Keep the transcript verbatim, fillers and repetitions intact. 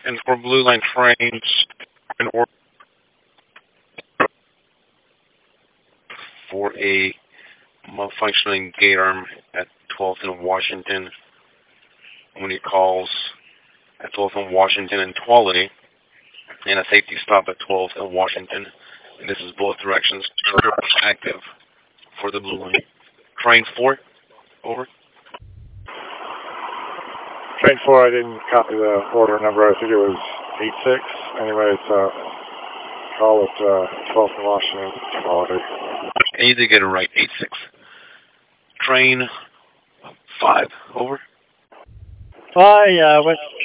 And for Blue Line trains in order for a malfunctioning gate arm at twelfth and Washington when he calls at twelfth and Washington and Tuolumne, and a safety stop at twelfth and Washington. And this is both directions active for the Blue Line. Train four, over. Train four, I didn't copy the order number. I think it was eight six. Anyways, uh, call at uh, twelfth and Washington, quality. And you did get it right, eight six. Train five, over. Hi, uh, went